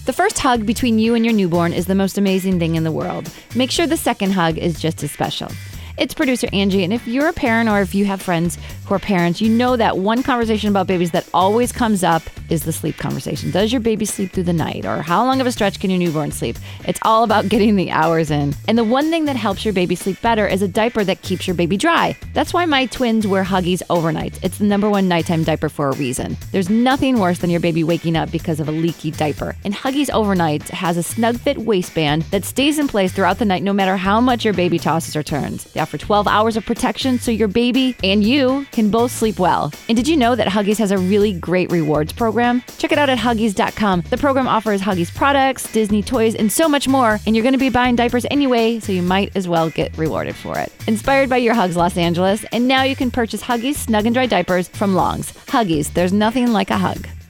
The first hug between you and your newborn is the most amazing thing in the world. Make sure the second hug is just as special. It's producer Angie, and if you're a parent or if you have friends who are parents, you know that one conversation about babies that always comes up is the sleep conversation. Does your baby sleep through the night? Or how long of a stretch can your newborn sleep? It's all about getting the hours in. And the one thing that helps your baby sleep better is a diaper that keeps your baby dry. That's why my twins wear Huggies overnight. It's the #1 nighttime diaper for a reason. There's nothing worse than your baby waking up because of a leaky diaper. And Huggies Overnight has a snug fit waistband that stays in place throughout the night no matter how much your baby tosses or turns. They offer 12 hours of protection so your baby and you can both sleep well. And did you know that Huggies has a really great rewards program? Check it out at Huggies.com. The program offers Huggies products, Disney toys, and so much more. And you're going to be buying diapers anyway, so you might as well get rewarded for it. Inspired by your Hugs Los Angeles, and now you can purchase Huggies Snug and Dry diapers from Longs. Huggies, there's nothing like a hug.